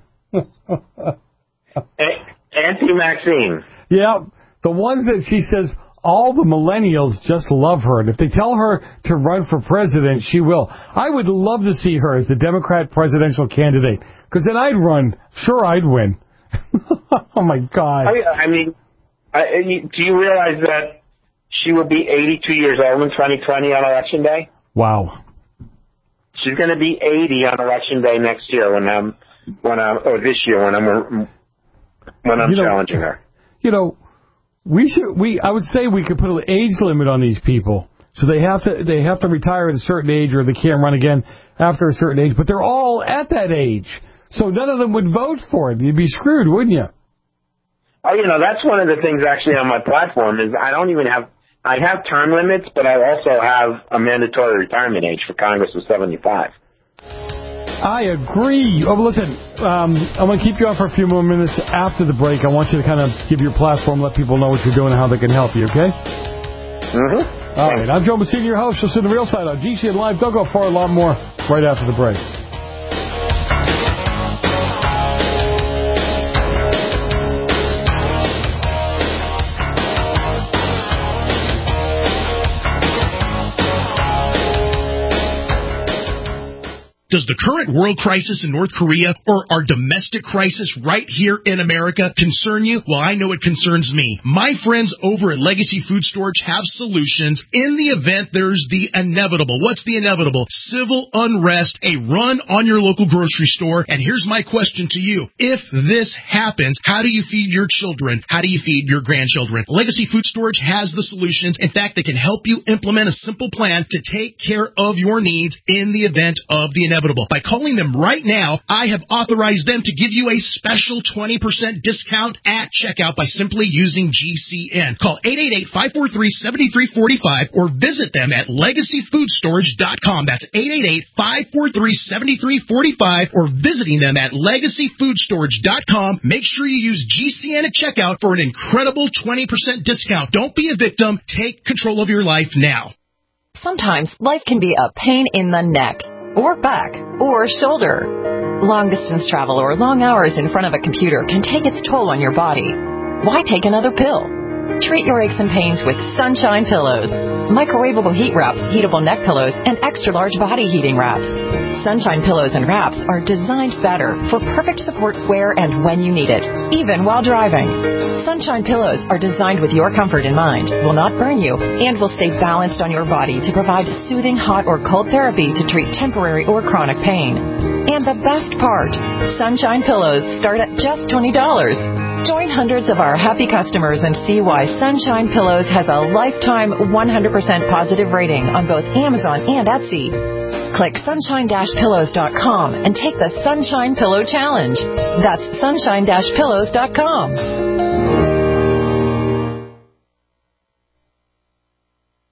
S3: Auntie Maxine.
S8: Yeah, the ones that she says all the millennials just love her, and if they tell her to run for president, she will. I would love to see her as the Democrat presidential candidate, because then I'd run. Sure, I'd win. Oh, my God.
S3: I, I mean, I, do you realize that she will be eighty-two years old in twenty twenty on Election Day?
S8: Wow.
S3: She's going to be eighty on Election Day next year when I'm, when I'm, or this year when I'm, when I'm
S8: you know,
S3: challenging her.
S8: You know, we should, we, I would say we could put an age limit on these people. So they have to, they have to retire at a certain age or they can't run again after a certain age, but they're all at that age. So none of them would vote for it. You'd be screwed, wouldn't you?
S3: Oh, you know, that's one of the things actually on my platform is I don't even have, I have term limits, but I also have a mandatory retirement age for Congress of seventy-five.
S8: I agree. Oh, listen, um, I'm going to keep you on for a few more minutes after the break. I want you to kind of give your platform, let people know what you're doing and how they can help you, okay?
S3: Mm-hmm.
S8: All right, I'm Joe Messina, your host. You'll see the real side on G C N Live. Don't go far, a lot more right after the break.
S2: Does the current world crisis in North Korea or our domestic crisis right here in America concern you? Well, I know it concerns me. My friends over at Legacy Food Storage have solutions in the event there's the inevitable. What's the inevitable? Civil unrest, a run on your local grocery store. And here's my question to you. If this happens, how do you feed your children? How do you feed your grandchildren? Legacy Food Storage has the solutions. In fact, they can help you implement a simple plan to take care of your needs in the event of the inevitable. By calling them right now, I have authorized them to give you a special twenty percent discount at checkout by simply using G C N. Call eight eight eight, five four three, seven three four five or visit them at legacy food storage dot com. That's eight eight eight, five four three, seven three four five or visiting them at legacy food storage dot com. Make sure you use G C N at checkout for an incredible twenty percent discount. Don't be a victim. Take control of your life now.
S4: Sometimes life can be a pain in the neck, or back, or shoulder. Long-distance travel or long hours in front of a computer can take its toll on your body. Why take another pill? Treat your aches and pains with Sunshine Pillows. Microwavable heat wraps, heatable neck pillows, and extra-large body heating wraps. Sunshine Pillows and wraps are designed better for perfect support where and when you need it, even while driving. Sunshine Pillows are designed with your comfort in mind, will not burn you, and will stay balanced on your body to provide soothing hot or cold therapy to treat temporary or chronic pain. And the best part, Sunshine Pillows start at just twenty dollars. Join hundreds of our happy customers and see why Sunshine Pillows has a lifetime one hundred percent positive rating on both Amazon and Etsy. Click sunshine dash pillows dot com and take the Sunshine Pillow Challenge. That's sunshine dash pillows dot com.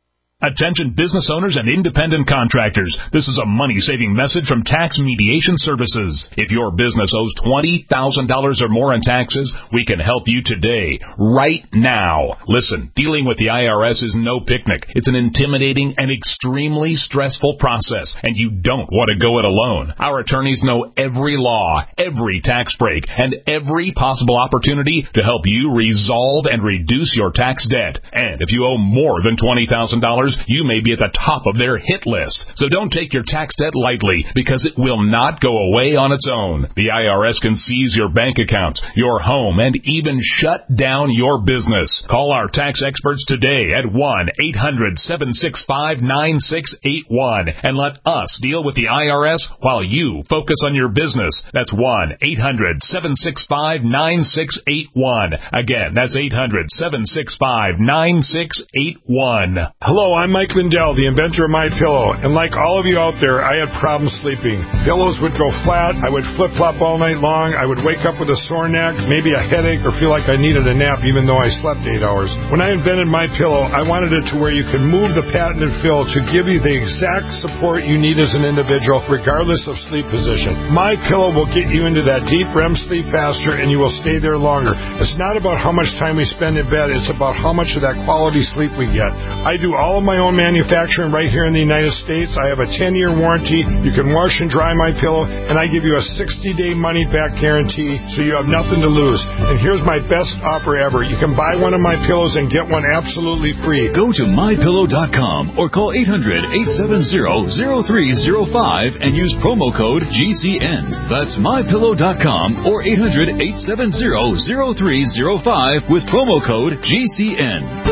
S5: Attention business owners and independent contractors. This is a money-saving message from Tax Mediation Services. If your business owes twenty thousand dollars or more in taxes, we can help you today, right now. Listen, dealing with the I R S is no picnic. It's an intimidating and extremely stressful process, and you don't want to go it alone. Our attorneys know every law, every tax break, and every possible opportunity to help you resolve and reduce your tax debt. And if you owe more than twenty thousand dollars, you may be at the top of their hit list. So don't take your tax debt lightly, because it will not go away on its own. The I R S can seize your bank accounts, your home, and even shut down your business. Call our tax experts today at one eight hundred seven six five nine six eight one and let us deal with the I R S while you focus on your business. That's one eight hundred seven six five nine six eight one. Again, that's eight hundred seven six five nine six eight one.
S6: Hello, I'm Mike Lindell, the inventor of MyPillow, and like all of you out there, I had problems sleeping. Pillows would go flat, I would flip-flop all night long, I would wake up with a sore neck, maybe a headache, or feel like I needed a nap even though I slept eight hours. When I invented MyPillow, I wanted it to where you could move the patented fill to give you the exact support you need as an individual, regardless of sleep position. MyPillow will get you into that deep R E M sleep faster, and you will stay there longer. It's not about how much time we spend in bed, it's about how much of that quality sleep we get. I do all of my own manufacturing right here in the United States. I have a ten-year warranty. You can wash and dry MyPillow, and I give you a sixty-day money-back guarantee, so you have nothing to lose. And here's my best offer ever. You can buy one of my pillows and get one absolutely free.
S7: Go to my pillow dot com or call eight hundred eight seven zero zero three zero five and use promo code G C N. That's my pillow dot com or eight hundred eight seven zero zero three zero five with promo code G C N.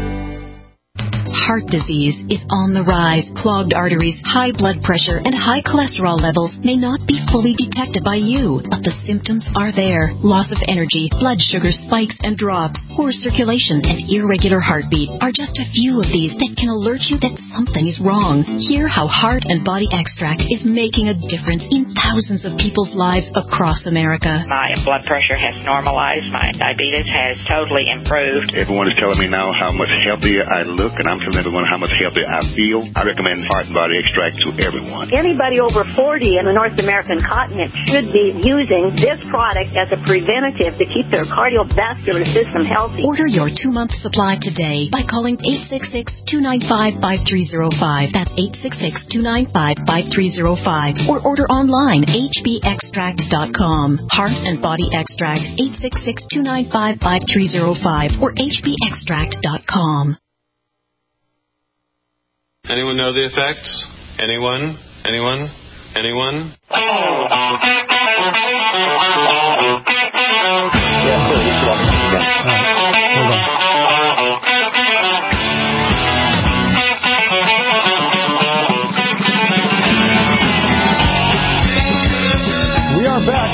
S9: Heart disease is on the rise. Clogged arteries, high blood pressure, and high cholesterol levels may not be fully detected by you, but the symptoms are there. Loss of energy, blood sugar spikes and drops, poor circulation, and irregular heartbeat are just a few of these that can alert you that something is wrong. Hear how Heart and Body Extract is making a difference in thousands of people's lives across America.
S25: My blood pressure has normalized. My diabetes has totally improved.
S26: Everyone is telling me now how much healthier I look, and I'm telling everyone how much healthier I feel. I recommend Heart and Body Extract to everyone.
S27: Anybody over forty in the North American continent should be using this product as a preventative to keep their cardiovascular system healthy.
S9: Order your two-month supply today by calling eight six six, two nine five, five three zero five. That's eight six six, two nine five, five three zero five. Or order online, H B extract dot com. Heart and Body Extract, eight six six, two nine five, five three zero five or H B extract dot com.
S28: Anyone know the effects? Anyone? Anyone? Anyone?
S8: We are back.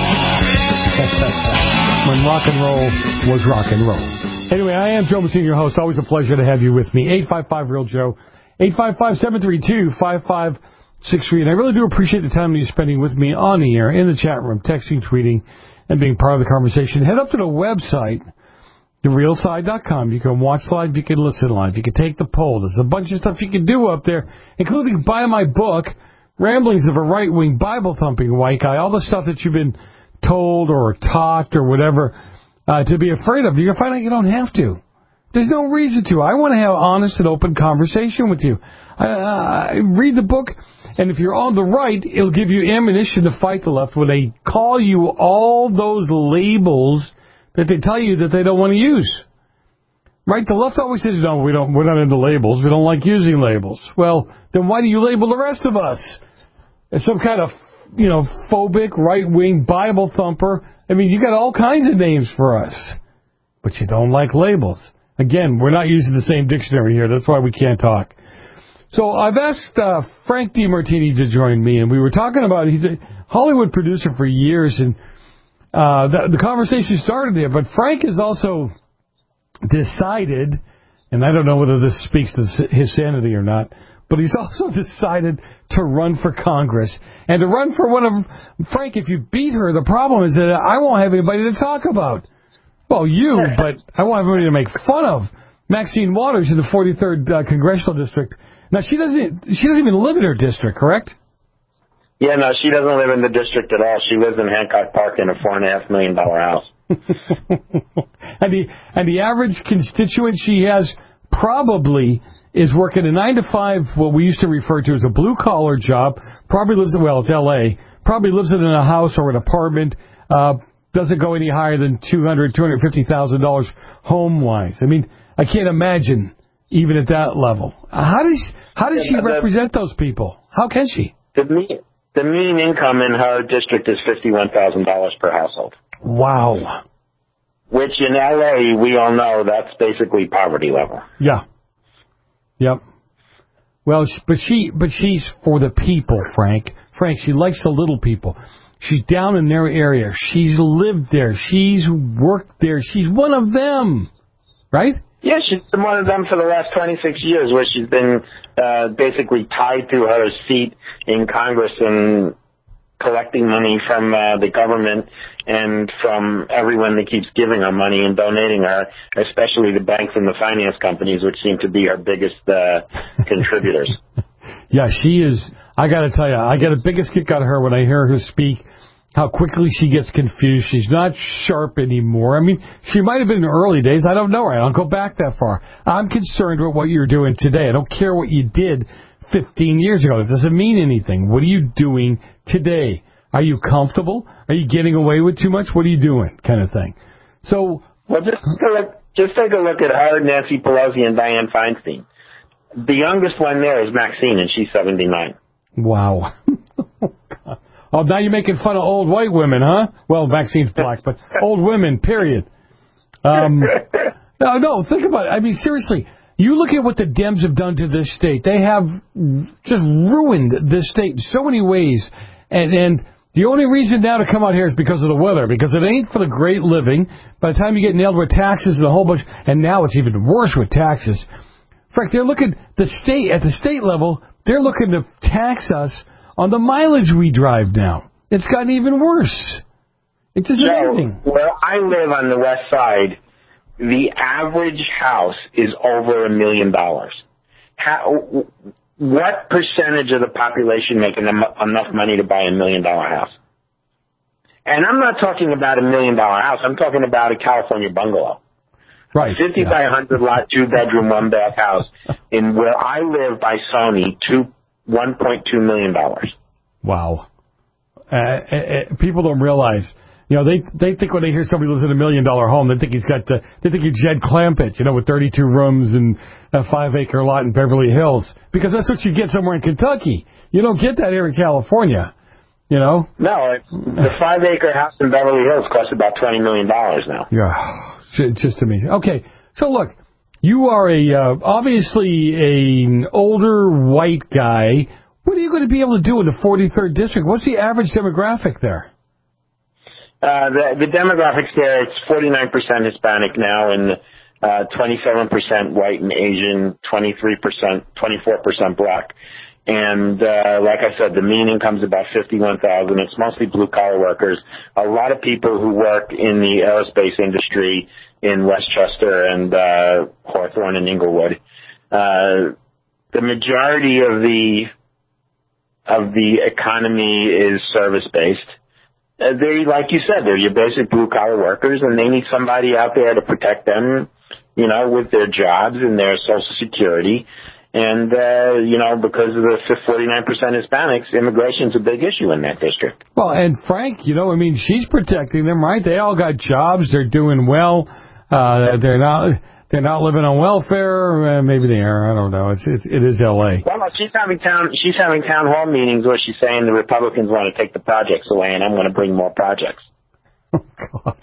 S8: When rock and roll was rock and roll. Anyway, I am Joe Messina, your host. Always a pleasure to have you with me. eight five five real Joe. eight five five, seven three two, five five six three. And I really do appreciate the time you're spending with me on the air, in the chat room, texting, tweeting, and being part of the conversation. Head up to the website, the real side dot com. You can watch live, you can listen live, you can take the poll. There's a bunch of stuff you can do up there, including buy my book, Ramblings of a Right-Wing Bible-Thumping White Guy, all the stuff that you've been told or taught or whatever uh, to be afraid of. You're going to find out you don't have to. There's no reason to. I want to have honest and open conversation with you. I, I read the book, and if you're on the right, it'll give you ammunition to fight the left when they call you all those labels that they tell you that they don't want to use. Right? The left always says, no, we don't, we're not into labels. We don't like using labels. Well, then why do you label the rest of us as some kind of, you know, phobic, right-wing Bible thumper? I mean, you got all kinds of names for us, but you don't like labels. Again, we're not using the same dictionary here. That's why we can't talk. So I've asked uh, Frank DeMartini to join me, and we were talking about, he's a Hollywood producer for years, and uh, the, the conversation started there. But Frank has also decided, and I don't know whether this speaks to his sanity or not, but he's also decided to run for Congress. And to run for one of, Frank, if you beat her, the problem is that I won't have anybody to talk about. Well, you, but I won't have anybody to make fun of. Maxine Waters in the forty-third uh, Congressional District. Now, she doesn't she doesn't even live in her district, correct?
S3: Yeah, no, she doesn't live in the district at all. She lives in Hancock Park in a four and a half million dollar house.
S8: and the and the average constituent she has probably is working a nine to five, what we used to refer to as a blue collar job. Probably lives in well, it's L A. Probably lives in a house or an apartment. Uh, doesn't go any higher than two hundred, two hundred fifty thousand dollars home wise. I mean, I can't imagine even at that level. How does how does she represent those people? How can she?
S3: The mean the mean income in her district is fifty one thousand dollars per household.
S8: Wow.
S3: Which in L A we all know that's basically poverty level.
S8: Yeah. Yep. Well, but she but she's for the people, Frank. Frank, she likes the little people. She's down in their area. She's lived there. She's worked there. She's one of them, right?
S3: Yeah, she's been one of them for the last twenty-six years, where she's been uh, basically tied to her seat in Congress and collecting money from uh, the government and from everyone that keeps giving her money and donating her, especially the banks and the finance companies, which seem to be her biggest uh, contributors.
S8: Yeah, she is. I got to tell you, I get the biggest kick out of her when I hear her speak, how quickly she gets confused. She's not sharp anymore. I mean, she might have been in the early days. I don't know her. I don't go back that far. I'm concerned with what you're doing today. I don't care what you did fifteen years ago. It doesn't mean anything. What are you doing today? Are you comfortable? Are you getting away with too much? What are you doing? Kind of thing. So,
S3: well, just take a look, just take a look at her, Nancy Pelosi, and Dianne Feinstein. The youngest one there is Maxine, and she's seventy-nine.
S8: Wow. Oh, now you're making fun of old white women, huh? Well, Maxine's black, but old women, period. Um, no, no, think about it. I mean, seriously, you look at what the Dems have done to this state. They have just ruined this state in so many ways. And, and the only reason now to come out here is because of the weather, because it ain't for the great living. By the time you get nailed with taxes and a whole bunch, and now it's even worse with taxes. Frank, they're looking, the state, at the state level, they're looking to tax us on the mileage we drive now. It's gotten even worse. It's just
S3: Joe,
S8: amazing.
S3: Where I live on the west side, the average house is over a million dollars. How, what percentage of the population make enough money to buy a million dollar house? And I'm not talking about a million dollar house. I'm talking about a California bungalow.
S8: Right.
S3: fifty by one hundred lot, two bedroom, one bath house in where I live by Sony, two, one point two million dollars.
S8: Wow. Uh, uh, people don't realize, you know, they they think when they hear somebody lives in a million dollar home, they think he's got the, they think you're Jed Clampett, you know, with thirty-two rooms and a five acre lot in Beverly Hills, because that's what you get somewhere in Kentucky. You don't get that here in California, you know.
S3: No, it, the five acre house in Beverly Hills costs about twenty million dollars now.
S8: Yeah. It's just amazing. Okay, so look, you are a uh, obviously an older white guy. What are you going to be able to do in the forty-third district? What's the average demographic there?
S3: Uh, the, the demographics there, it's forty-nine percent Hispanic now, and uh, twenty-seven percent white and Asian, twenty-three percent, twenty-four percent black. And uh, like I said, the mean income's about fifty-one thousand. It's mostly blue-collar workers. A lot of people who work in the aerospace industry in Westchester and uh, Hawthorne and Inglewood. Uh, the majority of the of the economy is service-based. Uh, they, like you said, they're your basic blue-collar workers, and they need somebody out there to protect them, you know, with their jobs and their Social Security. And, uh, you know, because of the forty-nine percent Hispanics, immigration's a big issue in that district.
S8: Well, and Frank, you know, I mean, she's protecting them, right? They all got jobs. They're doing well. Uh, they're not they're not living on welfare. Uh, maybe they are. I don't know. It's, it's it is L A.
S3: Well, no, she's having town she's having town hall meetings where she's saying the Republicans want to take the projects away, and I'm going to bring more projects.
S8: Oh God.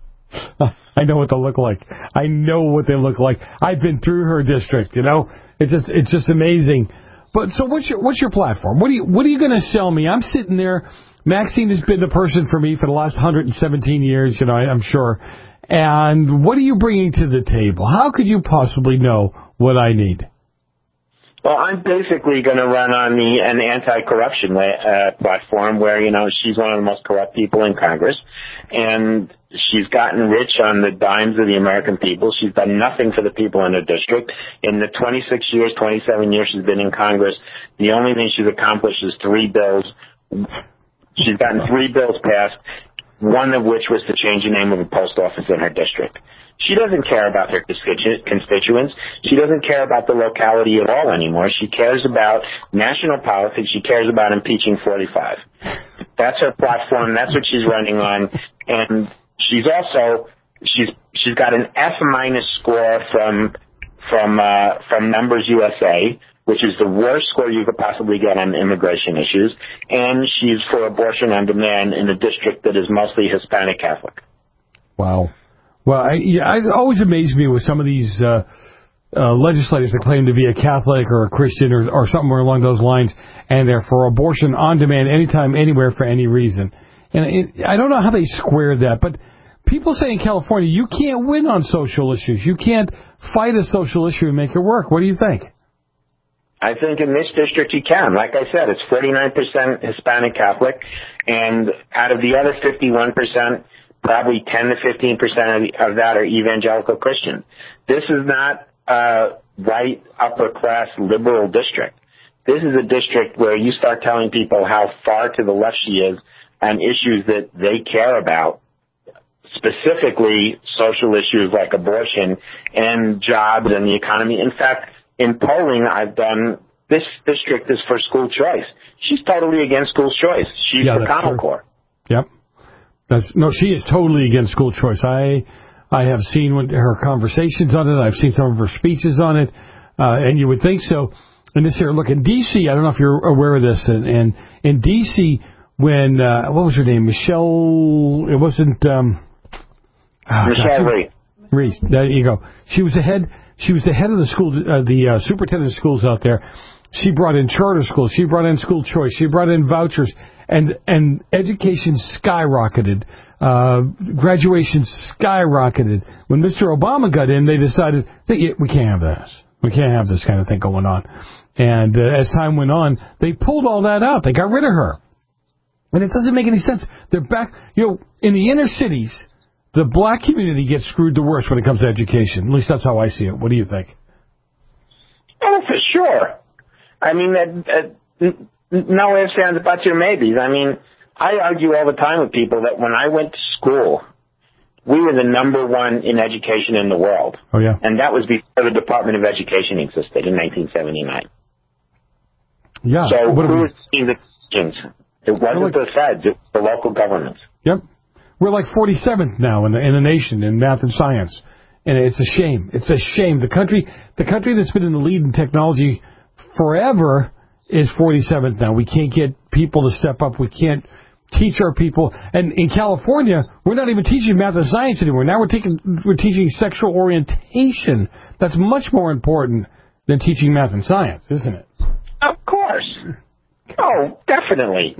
S8: I know what they look like. I know what they look like. I've been through her district, you know. It's just it's just amazing. But so what's your what's your platform? What are you what are you going to sell me? I'm sitting there. Maxine has been the person for me for the last one hundred seventeen years, you know, I, I'm sure. And what are you bringing to the table? How could you possibly know what I need?
S3: Well, I'm basically going to run on the an anti-corruption uh, platform where, you know, she's one of the most corrupt people in Congress, and she's gotten rich on the dimes of the American people. She's done nothing for the people in her district. In the twenty-six years, twenty-seven years she's been in Congress, the only thing she's accomplished is three bills. She's gotten three bills passed, one of which was to change the name of a post office in her district. She doesn't care about her constituents. She doesn't care about the locality at all anymore. She cares about national politics. She cares about impeaching forty-five. That's her platform. That's what she's running on. And she's also she's she's got an F minus score from from uh, from Numbers U S A, which is the worst score you could possibly get on immigration issues. And she's for abortion on demand in a district that is mostly Hispanic Catholic.
S8: Wow. Well, I, yeah, it always amazes me with some of these uh, uh, legislators that claim to be a Catholic or a Christian or, or somewhere along those lines, and they're for abortion on demand anytime, anywhere, for any reason. And it, I don't know how they square that, but people say in California, you can't win on social issues. You can't fight a social issue and make it work. What do you think?
S3: I think in this district you can. Like I said, it's forty-nine percent Hispanic Catholic, and out of the other fifty-one percent, probably ten to fifteen percent of, of that are evangelical Christian. This is not a white, upper-class, liberal district. This is a district where you start telling people how far to the left she is on issues that they care about, specifically social issues like abortion and jobs and the economy. In fact, in polling I've done, this district is for school choice. She's totally against school choice. She's
S8: yeah,
S3: for Common Core.
S8: Yep. That's, no, she is totally against school choice. I I have seen what, her conversations on it. I've seen some of her speeches on it, uh, and you would think so. And this here, look, in D C, I don't know if you're aware of this, and, and in D C, when, uh, what was her name? Michelle, it wasn't, um... Oh,
S3: Michelle Reese.
S8: Reese, there you go. She was the head, she was the head of the school, uh, the uh, superintendent of schools out there. She brought in charter schools. She brought in school choice. She brought in vouchers. And and education skyrocketed. Uh, graduation skyrocketed. When Mister Obama got in, they decided, that, we can't have this. We can't have this kind of thing going on. And uh, as time went on, they pulled all that out. They got rid of her. And it doesn't make any sense. They're back, you know, in the inner cities, the black community gets screwed the worst when it comes to education. At least that's how I see it. What do you think?
S3: Oh, for sure. I mean, that... Uh, no ifs, ands, buts, or maybes. I mean, I argue all the time with people that when I went to school, we were the number one in education in the world.
S8: Oh, yeah.
S3: And that was before the Department of Education existed in nineteen seventy-nine.
S8: Yeah.
S3: So
S8: what
S3: who
S8: we...
S3: was seeing the things? It wasn't like... the feds, it was the local governments.
S8: Yep. We're like forty-seventh now in the, in the nation in math and science. And it's a shame. It's a shame. The country, the country that's been in the lead in technology forever is forty-seventh now. We can't get people to step up. We can't teach our people. And in California, we're not even teaching math and science anymore. Now we're taking we're teaching sexual orientation. That's much more important than teaching math and science, isn't it?
S3: Of course. Oh, definitely.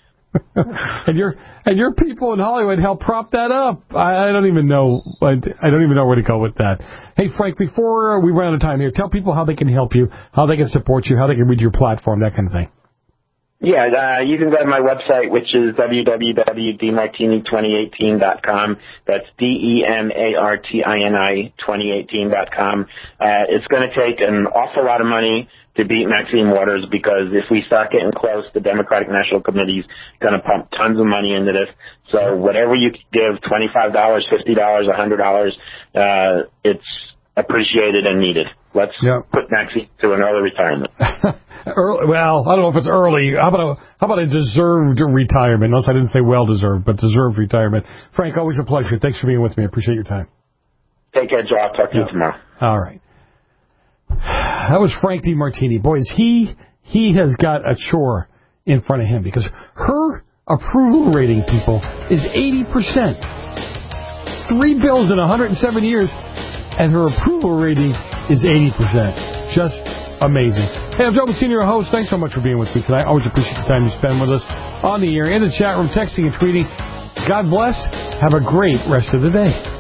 S8: and your and your people in Hollywood help prop that up. I, I don't even know. I, I don't even know where to go with that. Hey, Frank, before we run out of time here, tell people how they can help you, how they can support you, how they can read your platform, that kind of thing.
S3: Yeah, uh, you can go to my website, which is w w w dot d martini twenty eighteen dot com. That's D E M A R T I N I twenty eighteen dot com. Uh, it's going to take an awful lot of money to beat Maxine Waters, because if we start getting close, the Democratic National Committee is going to pump tons of money into this. So whatever you can give, twenty-five dollars, fifty dollars, one hundred dollars, uh, it's appreciated and needed. Let's yep. put Maxine to an early retirement.
S8: early, well, I don't know if it's early. How about a, how about a deserved retirement? Notice I didn't say well-deserved, but deserved retirement. Frank, always a pleasure. Thanks for being with me. I appreciate your time.
S3: Take care, Joe. I'll talk to yep. you tomorrow.
S8: All right. That was Frank DeMartini. Boys, he he has got a chore in front of him, because her approval rating, people, is eighty percent. Three bills in one hundred seven years, and her approval rating is eighty percent. Just amazing. Hey, I'm Joe Messina, your host. Thanks so much for being with me tonight. Always appreciate the time you spend with us on the air, in the chat room, texting and tweeting. God bless. Have a great rest of the day.